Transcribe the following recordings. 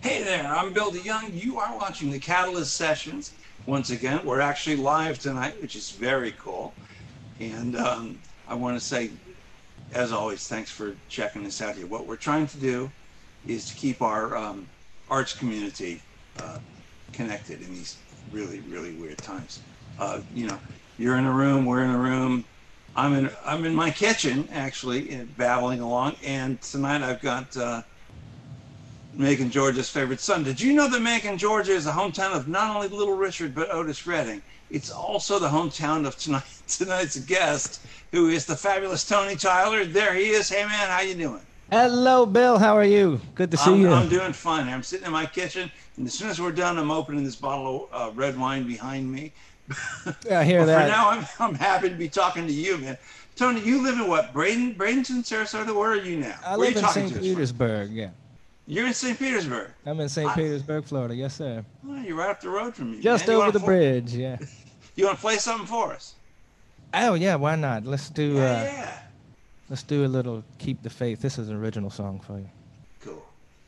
Hey there, I'm Bill DeYoung. You are watching the Catalyst Sessions. Once again, we're actually live tonight, which is very cool. And I want to say, as always, thanks for checking this out here. What we're trying to do is to keep our arts community connected in these really, really weird times. You know, you're in a room, we're in a room. I'm in my kitchen, actually, babbling along. And tonight I've got Macon, Georgia's favorite son. Did you know that Macon, Georgia is the hometown of not only Little Richard, but Otis Redding? It's also the hometown of tonight's guest, who is the fabulous Tony Tyler. There he is. Hey, man, how you doing? Hello, Bill. How are you? Good to see you. I'm doing fine. I'm sitting in my kitchen, and as soon as we're done, I'm opening this bottle of red wine behind me. Yeah, I hear that. For now, I'm happy to be talking to you, man. Tony, you live in what? Bradenton, Sarasota? Where are you now? I live in St. Petersburg, yeah. You're in St. Petersburg? I'm in St. Petersburg, Florida. Yes, sir. Oh, you're right up the road from me. Just over the bridge, yeah. You want to play something for us? Oh, yeah, why not? Let's do let's do a little Keep the Faith. This is an original song for you. Cool.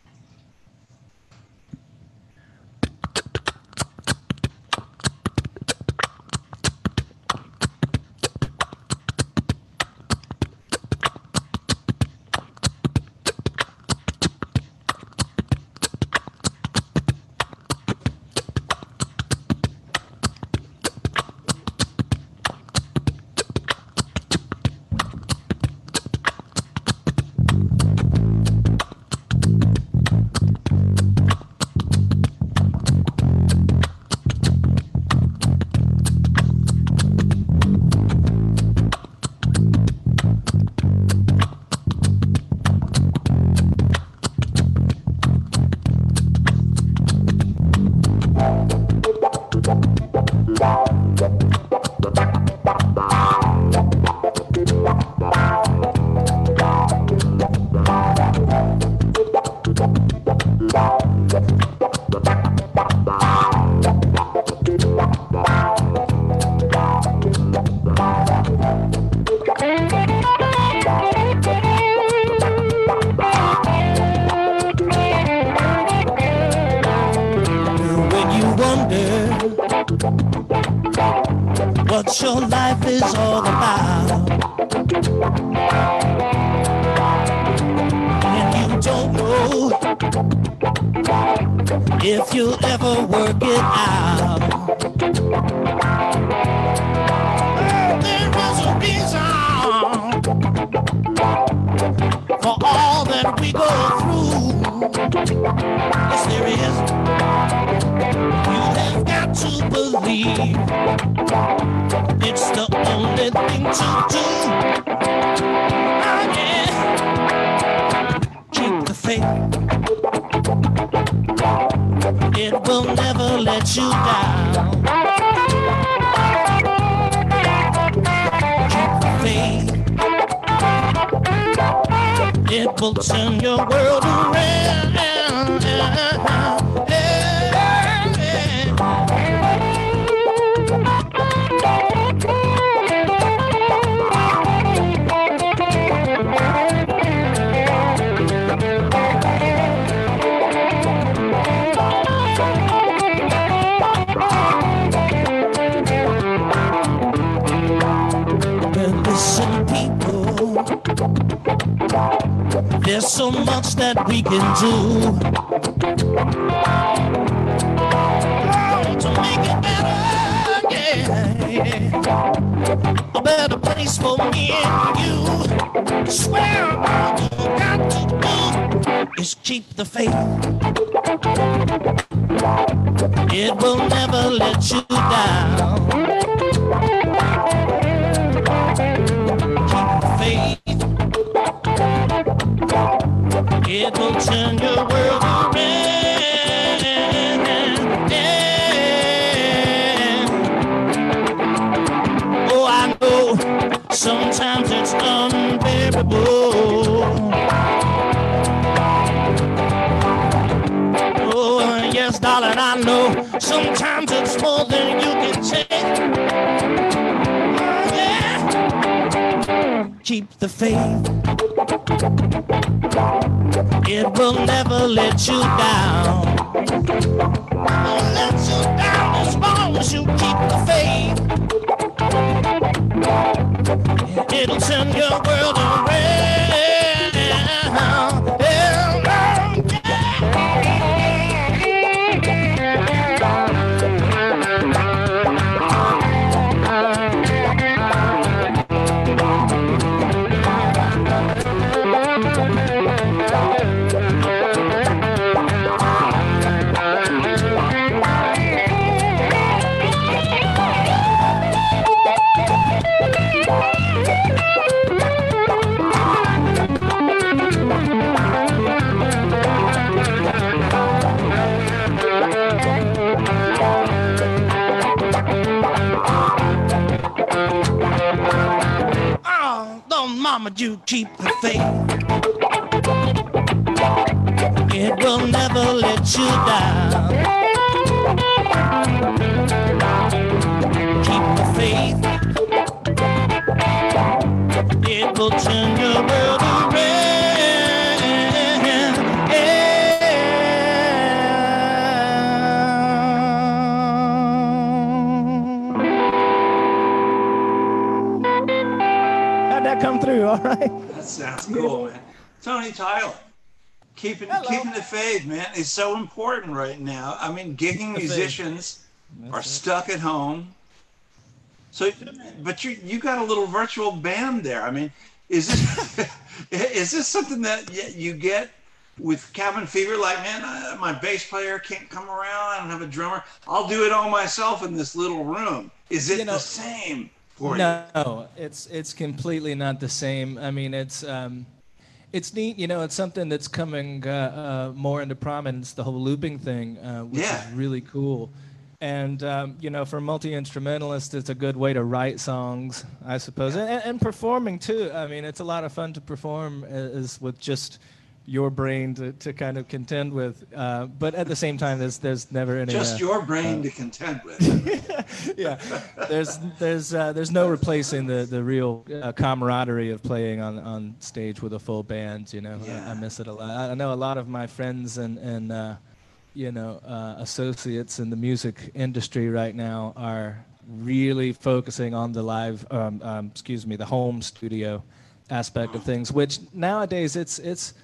What your life is all about, and you don't know if you'll ever work it out. There is a reason for all that we go through. Yes, there is. You have got to believe it's the only thing to do. Oh, yeah. Keep the faith. It will never let you down. Keep the faith. It will turn your world around. There's so much that we can do to make it better, yeah. A better place for me and you. I swear all you got to do is keep the faith. It will never let you down. Keep the faith. It will turn your world around. Yeah. Oh, I know sometimes it's unbearable. Oh, yes, darling, I know sometimes it's more than you can take. Oh, yeah. Keep the faith. It will never let you down. Won't let you down as long as you keep the faith. It'll turn your world around. Mama, you keep the faith. It will never let you down. Keep the faith. It will turn your world around. Come through, all right. That sounds cool, man. Tony Tyler, keeping the faith, man, is so important right now. I mean, gigging musicians are stuck at home. So, but you got a little virtual band there. I mean, is this something that you get with Cabin Fever? Like, man, my bass player can't come around. I don't have a drummer. I'll do it all myself in this little room. Is it the same? No, it's completely not the same. I mean, it's neat. You know, it's something that's coming more into prominence. The whole looping thing, which is really cool. And you know, for multi-instrumentalists, it's a good way to write songs, I suppose, and performing too. I mean, it's a lot of fun to perform is with just your brain to kind of contend with, but at the same time, there's never any just your brain to contend with. Yeah, there's no replacing the real camaraderie of playing on stage with a full band. You know, I miss it a lot. I know a lot of my friends and you know, associates in the music industry right now are really focusing on the live, the home studio aspect of things, which nowadays it's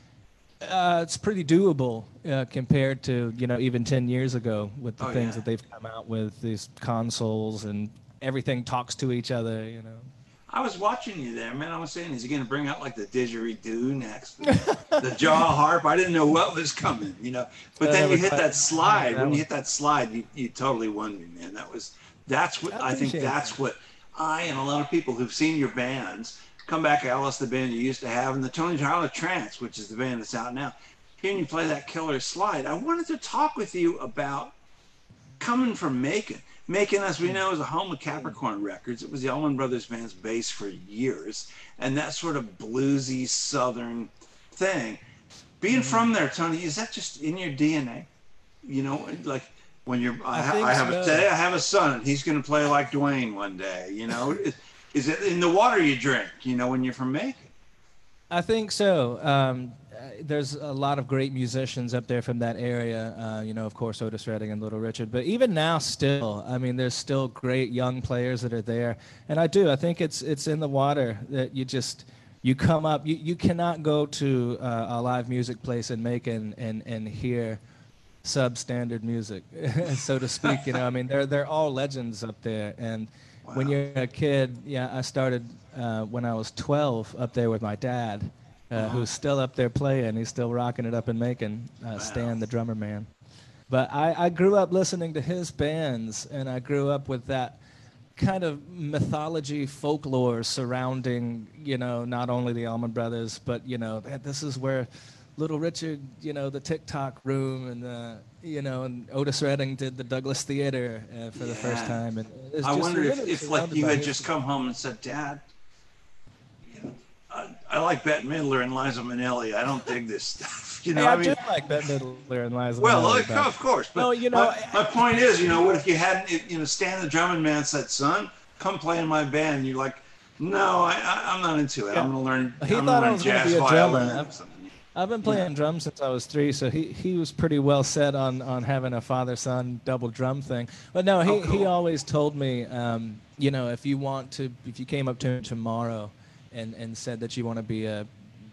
pretty doable compared to, you know, even 10 years ago with the things that they've come out with, these consoles and everything talks to each other, you know. I was watching you there, man. I was saying, is he going to bring out like the didgeridoo next? The jaw harp? I didn't know what was coming, you know. But then you hit that slide. When you hit that slide, you totally won me, man. That's what I think I and a lot of people who've seen your bands, Come Back Alice, the band you used to have, and the Tony Tyler Trance, which is the band that's out now. Hearing you play that killer slide, I wanted to talk with you about coming from Macon. Macon, as we know, is a home of Capricorn Records. It was the Allman Brothers Band's base for years, and that sort of bluesy Southern thing. Being from there, Tony, is that just in your DNA? You know, like when you're, I have a son, and he's going to play like Dwayne one day. You know, is it in the water you drink? You know, when you're from Macon? I think so. There's a lot of great musicians up there from that area. You know, of course, Otis Redding and Little Richard. But even now, still, I mean, there's still great young players that are there. And I think it's in the water that you come up. You cannot go to a live music place in Macon and hear substandard music, so to speak. You know, I mean, they're all legends up there. And when you're a kid, I started when I was 12 up there with my dad. Who's still up there playing. He's still rocking it up in Macon, Stan, the drummer man. But I grew up listening to his bands, and I grew up with that kind of mythology, folklore surrounding, you know, not only the Allman Brothers, but, you know, this is where Little Richard, you know, the TikTok room, and, you know, and Otis Redding did the Douglas Theater for the first time. And I wonder if like, you had just come home and said, Dad, I like Bette Midler and Liza Minnelli. I don't dig this stuff. You know, I do like Bette Midler and Liza Minnelli. Well, of course. But no, you know, my point is, you know, what if you hadn't, you know, Stan the drumming man said, son, come play in my band. And you're like, no, I'm not into it. I'm going to learn, he thought I was going to be a drummer. I've been playing drums since I was 3, so he was pretty well set on having a father-son double drum thing. But no, he always told me, you know, if you came up to him tomorrow and said that you want to be a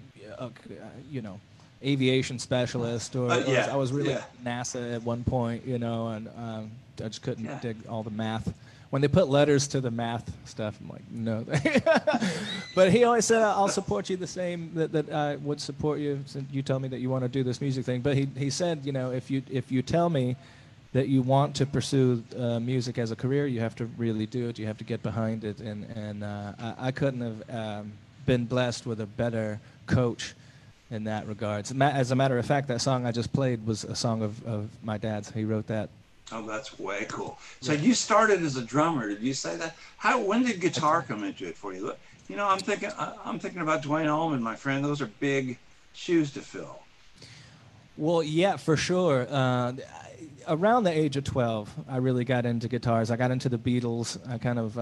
you know, aviation specialist, or I was really at NASA at one point, you know, and I just couldn't dig all the math. When they put letters to the math stuff, I'm like, no. But he always said, I'll support you the same that I would support you since you tell me that you want to do this music thing. But he said, you know, if you tell me that you want to pursue music as a career, you have to really do it. You have to get behind it. And I couldn't have been blessed with a better coach in that regard. As a matter of fact, that song I just played was a song of my dad's. He wrote that. Oh, that's way cool. So you started as a drummer. Did you say that? When did guitar come into it for you? Look, you know, I'm thinking about Duane Allman, my friend. Those are big shoes to fill. Well, yeah, for sure. Around the age of 12, I really got into guitars. I got into the Beatles. I kind of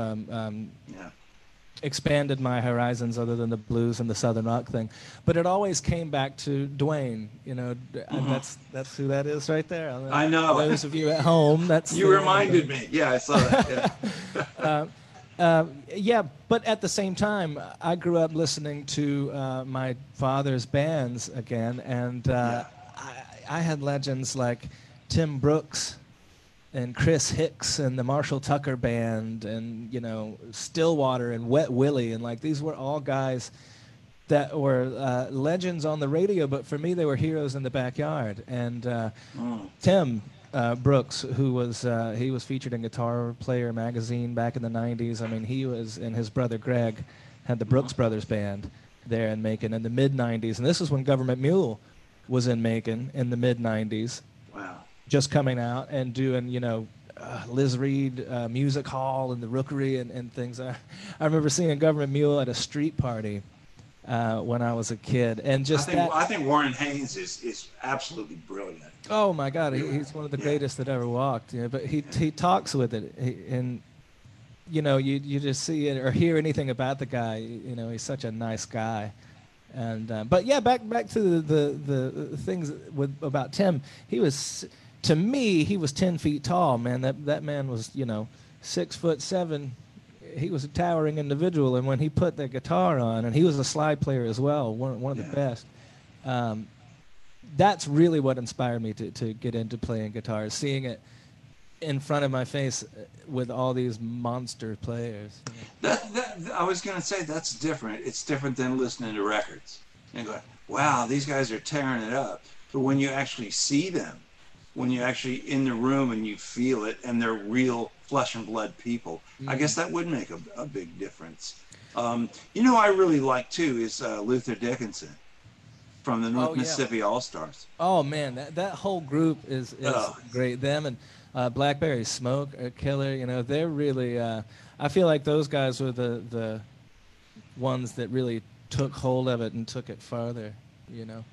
expanded my horizons other than the blues and the Southern rock thing. But it always came back to Duane. You know, that's who that is right there. I know. Those of you at home, that's... You reminded me. Yeah, I saw that. Yeah. Yeah, but at the same time, I grew up listening to my father's bands again, and I had legends like Tim Brooks and Chris Hicks and the Marshall Tucker Band, and, you know, Stillwater and Wet Willie, and like these were all guys that were legends on the radio, but for me they were heroes in the backyard. And Tim Brooks, who was he was featured in Guitar Player magazine back in the 90s. I mean, he was, and his brother Greg had the Brooks Brothers Band there in Macon in the mid 90s, and this is when Government Mule was in Macon in the mid 90s. Wow. Just coming out and doing, you know, Liz Reed Music Hall and the Rookery and things. I remember seeing Government Mule at a street party when I was a kid, and just I think Warren Haynes is absolutely brilliant. Oh my God, he's one of the greatest that ever walked. You know, but he talks with it, and you know, you just see it or hear anything about the guy. You know, he's such a nice guy. And but yeah, back to the things about Tim. He was, to me, he was 10 feet tall, man. That man was, you know, 6'7". He was a towering individual, and when he put the guitar on, and he was a slide player as well, one of the best. That's really what inspired me to get into playing guitar, seeing it in front of my face with all these monster players. That I was going to say, that's different. It's different than listening to records and going, wow, these guys are tearing it up. But when you actually see them, when you're actually in the room and you feel it, and they're real flesh and blood people, I guess that would make a big difference. You know, I really like too is Luther Dickinson from the North Mississippi All-Stars. Oh man, that whole group is great. Them and Blackberry Smoke are killer. You know, they're really. I feel like those guys were the ones that really took hold of it and took it farther. You know.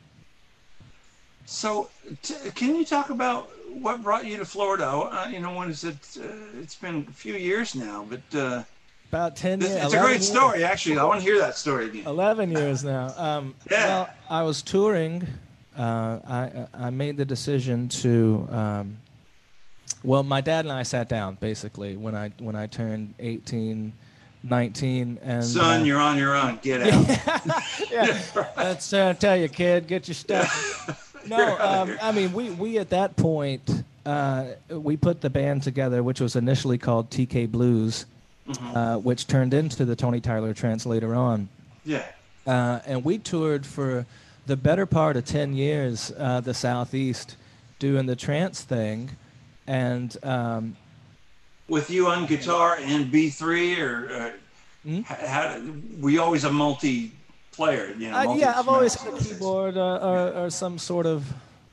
So, can you talk about what brought you to Florida? You know, when is it? It's been a few years now, but about 10 years. It's a great story, actually. I want to hear that story again. 11 years now. Well, I was touring. I made the decision to. Well, my dad and I sat down basically when I turned 18, 19, and son, you're on your own. Get out. Yeah, let's tell you, kid, get your stuff. No, I mean we at that point we put the band together, which was initially called TK Blues, which turned into the Tony Tyler Trance later on. Yeah. And we toured for the better part of 10 years, the Southeast, doing the trance thing. And with you on guitar and B3, or were you always a multi-player? You know, yeah, I've always had a keyboard or some sort of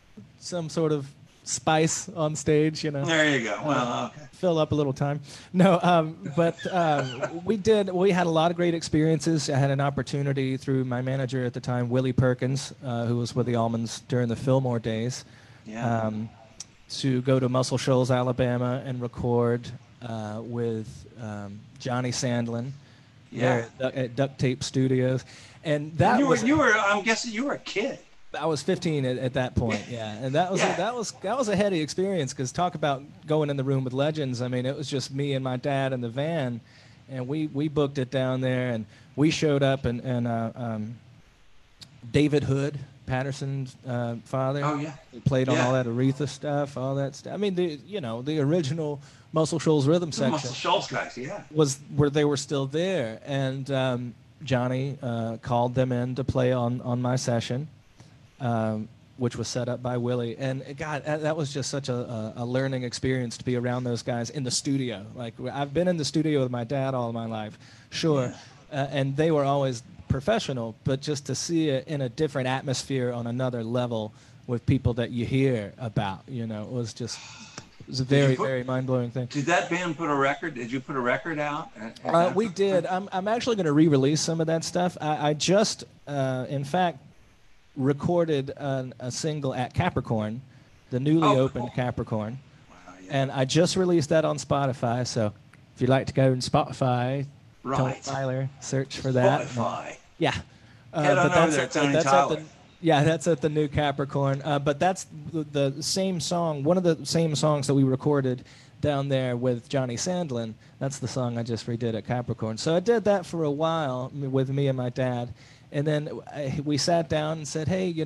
spice on stage. You know. There you go. Well, okay. Fill up a little time. No, but we had a lot of great experiences. I had an opportunity through my manager at the time, Willie Perkins, who was with the Allmans during the Fillmore days. Yeah. To go to Muscle Shoals, Alabama, and record with Johnny Sandlin at Duct Tape Studios, and that you were. I'm guessing you were a kid. I was 15 at that point, yeah, and that was a heady experience because talk about going in the room with legends. I mean, it was just me and my dad in the van, and we booked it down there, and we showed up, and David Hood, Patterson's father, he played on all that Aretha stuff, all that stuff. I mean, the original Muscle Shoals rhythm section, Muscle Shoals guys, was where they were still there, and Johnny called them in to play on my session. Which was set up by Willie, and God, that was just such a learning experience to be around those guys in the studio. Like, I've been in the studio with my dad all my life, sure, and they were always professional, but just to see it in a different atmosphere on another level with people that you hear about, it was a very, very mind-blowing thing. Did that band put a record? Did you put a record out? We did. I'm actually going to re-release some of that stuff. I just, in fact, recorded a single at Capricorn, the newly opened Capricorn. Wow, and I just released that on Spotify, so if you'd like to go on Spotify, Tony Tyler, search for that. Spotify. Yeah. Head on over there, Tony Tyler. That's at the new Capricorn. But that's the same song, one of the same songs that we recorded down there with Johnny Sandlin. That's the song I just redid at Capricorn. So I did that for a while with me and my dad. And then we sat down and said, hey,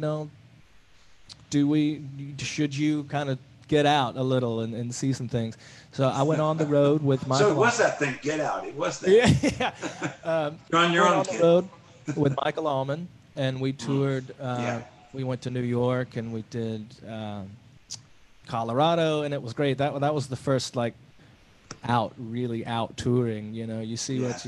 should you kind of get out a little and see some things? So I went on the road with Michael. So it was that thing, get out. It was that. Yeah. You're on your own, kid. The road with Michael Allman, and we toured. We went to New York, and we did Colorado, and it was great. That was the first, really out touring. You see what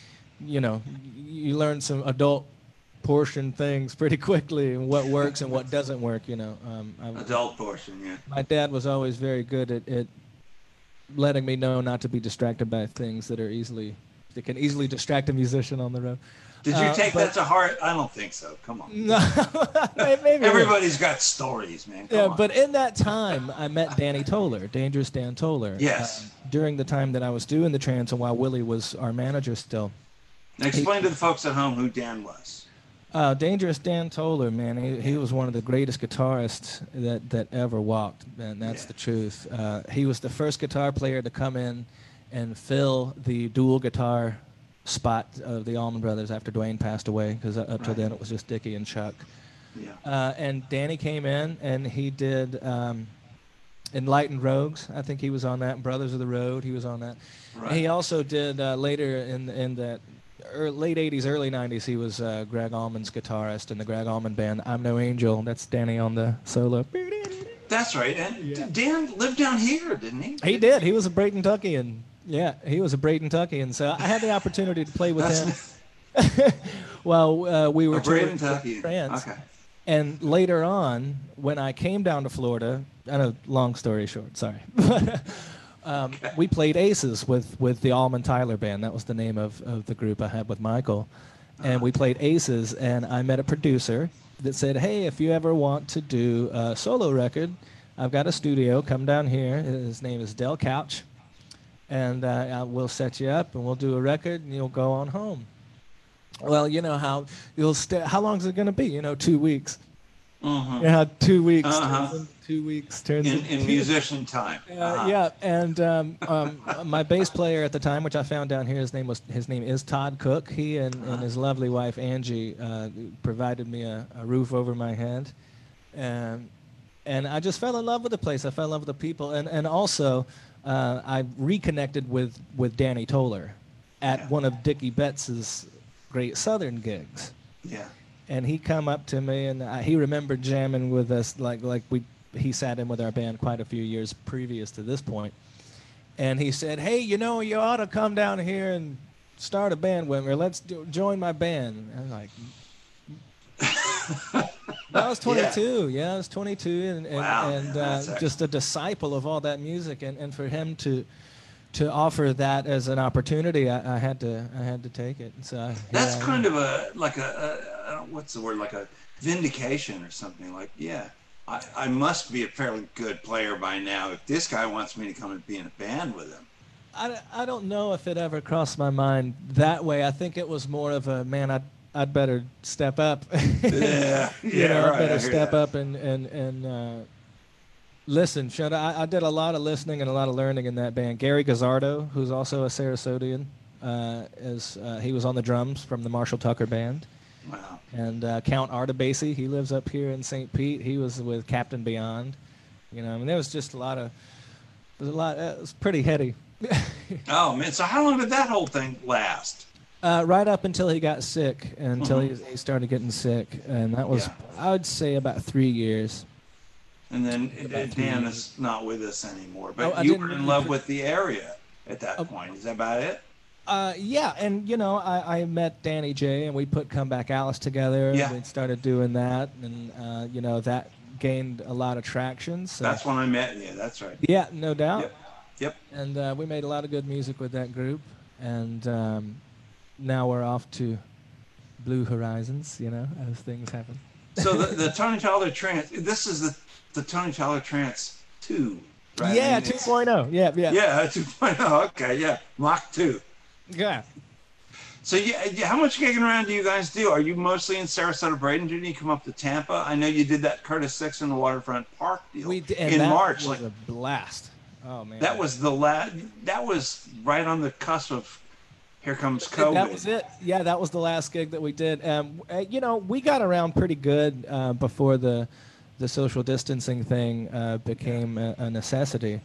you learn some adult portion things pretty quickly, and what works and what doesn't work. Adult portion, yeah. My dad was always very good at letting me know not to be distracted by things that can easily distract a musician on the road. Did you take that to heart? I don't think so. Come on. No, maybe everybody's got stories, man. Come on. But in that time, I met Danny Toller, Dangerous Dan Toller. Yes. During the time that I was doing the trance, and while Willie was our manager still. Now explain to the folks at home who Dan was. Dangerous Dan Toller, man, he was one of the greatest guitarists that ever walked, and that's the truth. He was the first guitar player to come in and fill the dual guitar spot of the Allman Brothers after Dwayne passed away, because up till then it was just Dickie and Chuck. Yeah. And Danny came in and he did Enlightened Rogues. I think he was on that. Brothers of the Road, he was on that. Right. And he also did later in that late 80s, early 90s, he was Greg Allman's guitarist in the Greg Allman band, I'm No Angel. That's Danny on the solo. That's right. And Dan lived down here, didn't he? He did. He was a Brayton-Tuckian. Yeah, he was a Brayton-Tuckian. So I had the opportunity to play with him while we were touring France. Okay. And later on, when I came down to Florida, I know, long story short, sorry. We played Aces with the Allman Tyler Band. That was the name of the group I had with Michael. And we played Aces, and I met a producer that said, hey, if you ever want to do a solo record, I've got a studio. Come down here. His name is Del Couch. And we'll set you up, and we'll do a record, and you'll go on home. Well, you know how you'll stay. How long is it going to be? 2 weeks. Mm-hmm. You know how 2 weeks, 2 weeks turns in musician time. Yeah, and my bass player at the time, which I found down here, his name is Todd Cook. He and his lovely wife Angie provided me a roof over my head, and I just fell in love with the place. I fell in love with the people, and also I reconnected with Danny Toller at one of Dickie Betts's Great Southern gigs. Yeah. And he come up to me, and he remembered jamming with us, he sat in with our band quite a few years previous to this point. And he said, hey, you ought to come down here and start a band with me, or let's join my band. And I was like, I was 22. Yeah, I was 22, and just a disciple of all that music. And for him to offer that as an opportunity, I had to take it. So that's kind of what's the word, like a vindication or something. Like, I must be a fairly good player by now if this guy wants me to come and be in a band with him. I don't know if it ever crossed my mind that way. I think it was more of a, man, I'd better step up. Yeah, You know, right. I better I hear step that. up and listen. I did a lot of listening and a lot of learning in that band. Gary Gazzardo, who's also a Sarasodian, he was on the drums from the Marshall Tucker Band. Wow. And Count Artabasi, he lives up here in St. Pete. He was with Captain Beyond. You know, I mean, there was just a lot of, it was pretty heady. Oh man, so how long did that whole thing last? Right up until he got sick, until he started getting sick. And that was, Yeah. I would say, about 3 years. And then About 3 Dan years. is not with us anymore. Oh, But I you didn't were in really love put- with the area at that point. Is that about it? Yeah, and you know, I met Danny J, and we put Come Back Alice together. Yeah. We started doing that, and you know, that gained a lot of traction. So That's when I met you. That's right. yeah, no doubt. Yep. Yep. And we made a lot of good music with that group, and now we're off to Blue Horizons. You know, as things happen. So the Tony Tyler Trance. This is the Tony Tyler Trance 2, right? Yeah, I mean, it's- 2.0. Yeah, yeah, Yeah, 2.0. Okay, yeah, Mach 2. yeah. So how much gigging around do you guys do? Are you mostly in Sarasota, Bradenton? Do you come up to Tampa? I know you did that Curtis Six in the Waterfront Park deal We did, and in that March. was Like a blast. Oh man, that was that was right on the cusp of here comes COVID. That was it. Yeah, that was the last gig that we did. You know, we got around pretty good before the social distancing thing became a necessity.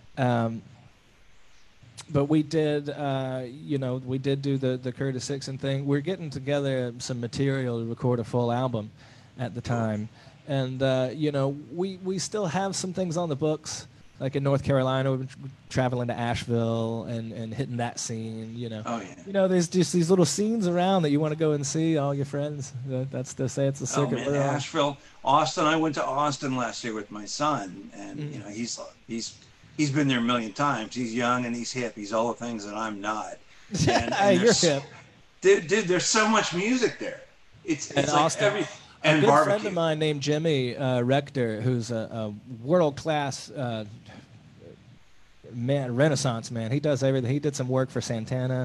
But we did, you know, we did do the Curtis Sixon thing. We're getting together some material to record a full album at the time. And, you know, we still have some things on the books. Like in North Carolina, we've been traveling to Asheville and hitting that scene, you know. Oh yeah. You know, there's just these little scenes around that you want to go and see all your friends. That's to say it's a Oh circuit. man, we're on. Asheville, Austin. I went to Austin last year with my son, and you know he's been there a million times. He's young and he's hip. He's all the things that I'm not. And Hey, you're there's- hip. dude. There's so much music there. It's And like Austin. every A and good barbecue. friend of mine named Jimmy Rector, who's a world-class man, Renaissance man. He does everything. He did some work for Santana.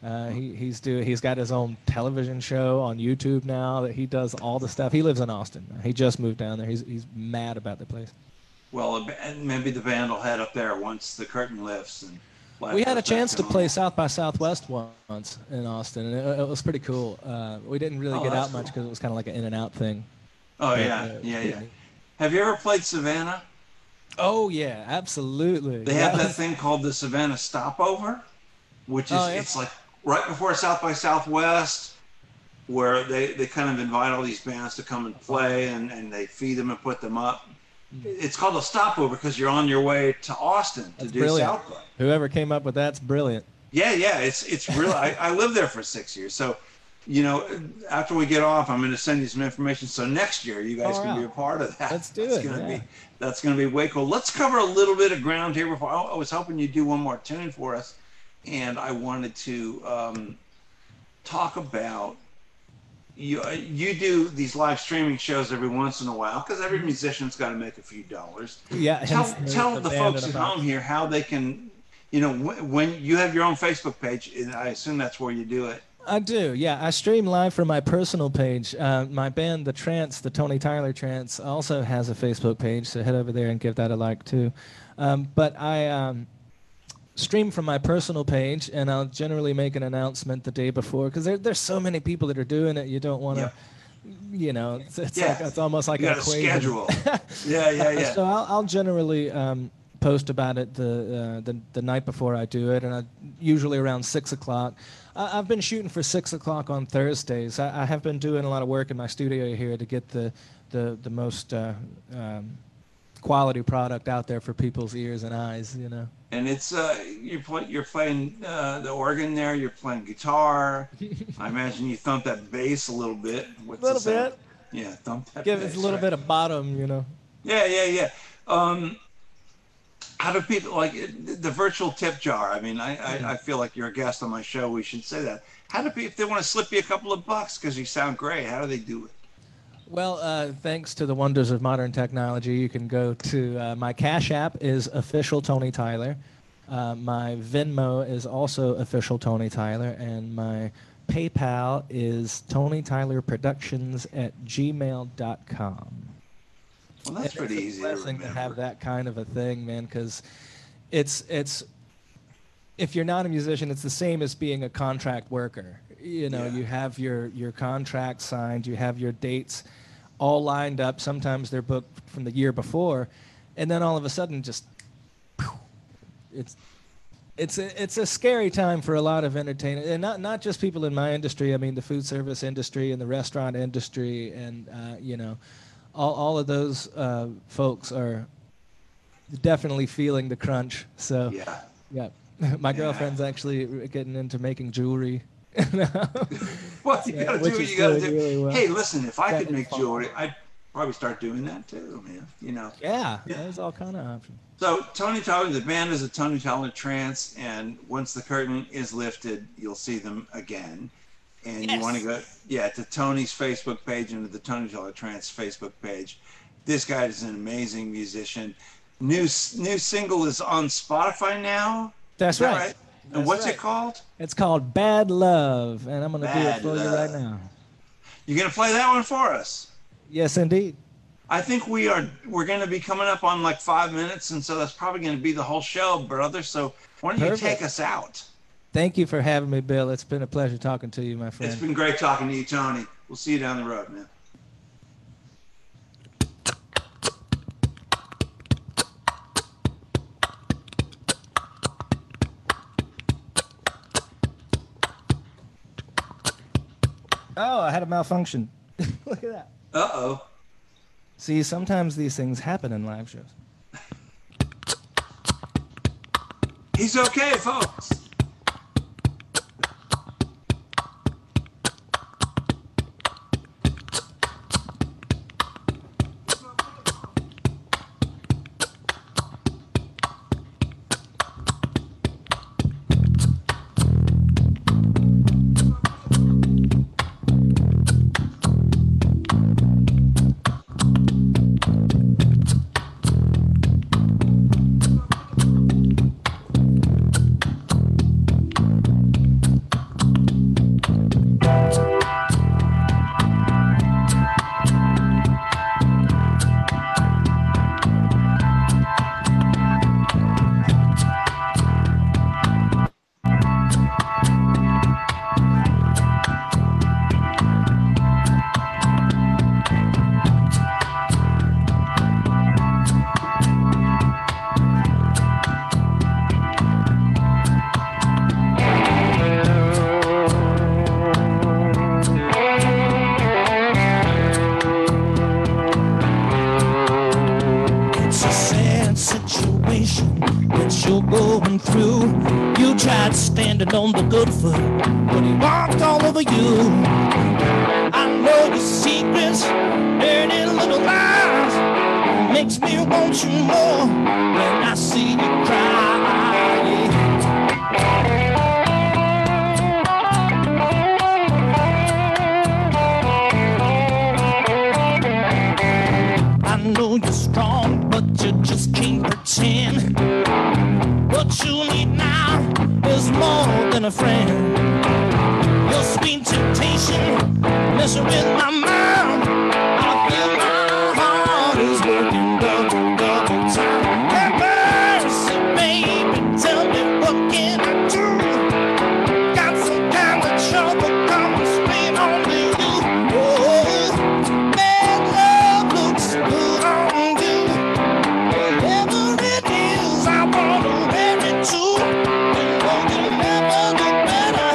He's got his own television show on YouTube now that he does all the stuff. He lives in Austin. He just moved down there. He's mad about the place. Well, maybe the band will head up there once the curtain lifts. And life We had a goes back chance to normal. play South by Southwest once in Austin, and it was pretty cool. We didn't really Oh, get that's out much cool. because it was kind of like an in and out thing. Oh But, yeah, yeah. Have you ever played Savannah? Oh yeah, absolutely. They have that thing called the Savannah Stopover, which is Oh, yeah. it's like right before South by Southwest, where they kind of invite all these bands to come and play, and they feed them and put them up. It's called a stopover because you're on your way to Austin to do brilliant. South by. Whoever came up with that's brilliant. Yeah, it's really. I lived there for 6 years, so you know, after we get off, I'm going to send you some information. So next year, you guys Oh, can be yeah. a part of that. Let's do That's it, Gonna yeah. that's going to be way cool. Let's cover a little bit of ground here before. I was hoping you'd do one more tune for us, and I wanted to talk about you do these live streaming shows every once in a while because every musician's got to make a few dollars. Yeah. Tell hence the band folks in at a box. home here how they can, you know, when you have your own Facebook page, and I assume that's where you do it. I do, yeah. I stream live from my personal page. My band, The Trance, the Tony Tyler Trance, also has a Facebook page, so head over there and give that a like too. But I stream from my personal page, and I'll generally make an announcement the day before because there's so many people that are doing it. You don't want to, you know, it's Yeah. like it's almost like You an got a equation. schedule. Yeah. So I'll generally post about it the night before I do it, and usually around 6 o'clock. I've been shooting for 6 o'clock on Thursdays. I have been doing a lot of work in my studio here to get the most quality product out there for people's ears and eyes. You know. And it's you're playing the organ there. You're playing guitar. I imagine you thump that bass a little bit. What's A little the sound? bit. Yeah, thump that. Give bass, it a little right. bit of bottom. You know. Yeah. How do people like the virtual tip jar? I mean, I feel like you're a guest on my show. We should say that. How do people, if they want to slip you a couple of bucks because you sound great, how do they do it? Well, thanks to the wonders of modern technology, you can go to my Cash App is official Tony Tyler. My Venmo is also official Tony Tyler, and my PayPal is TonyTylerProductions@gmail.com. Well, that's pretty It's a easy to blessing to have remember. that kind of a thing, man, because it's if you're not a musician, it's the same as being a contract worker. You know, Yeah. you have your contract signed, you have your dates all lined up. Sometimes they're booked from the year before, and then all of a sudden, just it's a scary time for a lot of entertainers, and not just people in my industry. I mean, the food service industry and the restaurant industry, and you know, all of those folks are definitely feeling the crunch. So Yeah. yeah, my girlfriend's actually getting into making jewelry. Well, you Yeah, gotta do which what is you gotta doing do. really well. Hey, listen, if I could Having make fun. jewelry, I'd probably start doing that too, man. You know. Yeah, there's all kind of options. So Tony Tyler, the band is a Tony Tyler Trance, and once the curtain is lifted, you'll see them again. And you want to go, to Tony's Facebook page and to the Tony Tyler Trance Facebook page. This guy is an amazing musician. New single is on Spotify now. That's Is that right. And That's what's right. it called? It's called Bad Love, and I'm going to do it Bad for you Love. right now. You're gonna play that one for us. Yes, indeed. I think we're going to be coming up on like 5 minutes, and so that's probably going to be the whole show, brother. So why don't you Perfect. take us out? Thank you for having me, Bill. It's been a pleasure talking to you, my friend. It's been great talking to you, Tony. We'll see you down the road, man. Oh, I had a malfunction. Look at that. Uh-oh. See, sometimes these things happen in live shows. He's okay, folks. It's a sad situation that you're going through. You tried standing on the good foot, but he walked all over you. I know your secrets, dirty little lies. Makes me want you more when I see you cry. I know you're strong, but you just can't pretend. What you need now is more than a friend. Your sweet temptation messing with my mind. I feel my heart is working double time. Have mercy, baby, tell me what can I do? Got some kind of trouble coming straight on to you. Oh, bad love looks good on you. Whatever it is, I wanna wear it too. You know you'll never get better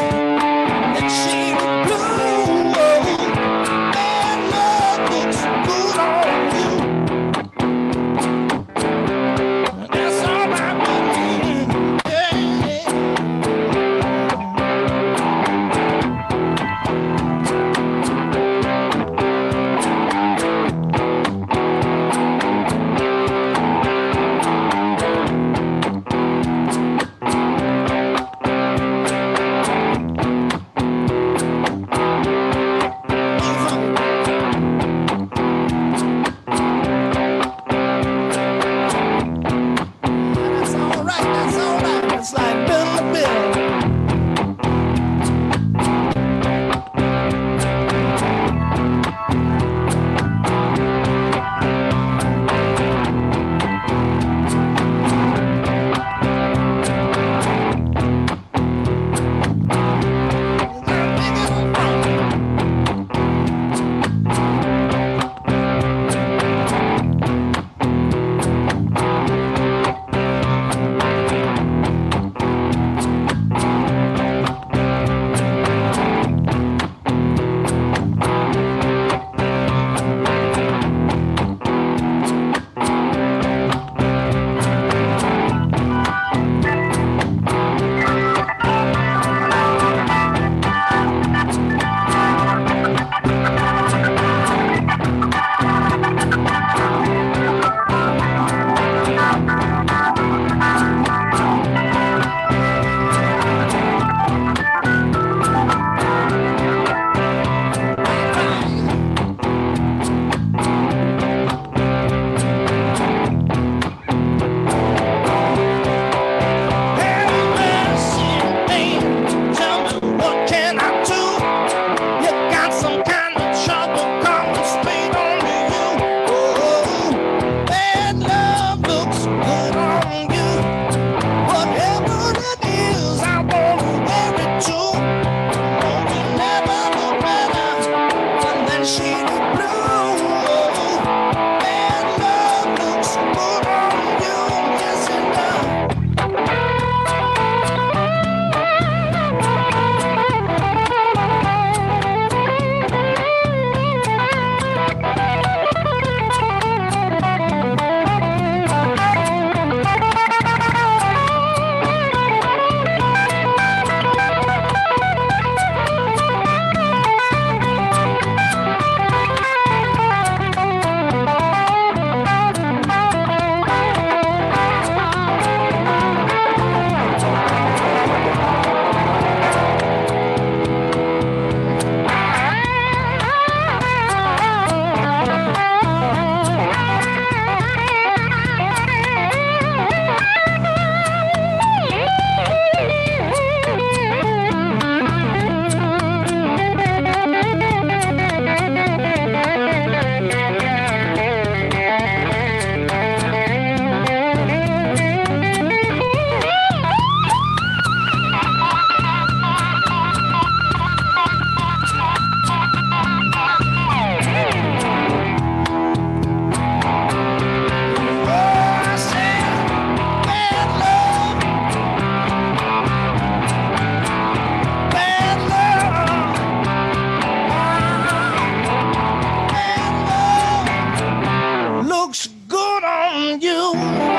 out on you.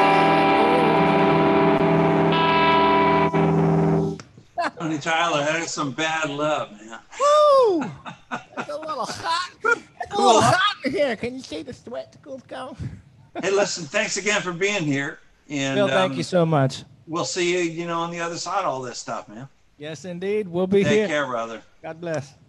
Tony Tyler, that is some bad love, man. Woo! It's a little hot. It's a little hot in here. Can you see the sweat go? Hey, listen, thanks again for being here. And Bill, thank you so much. we'll see you, on the other side of all this stuff, man. Yes, indeed. We'll be Take here. care, brother. God bless.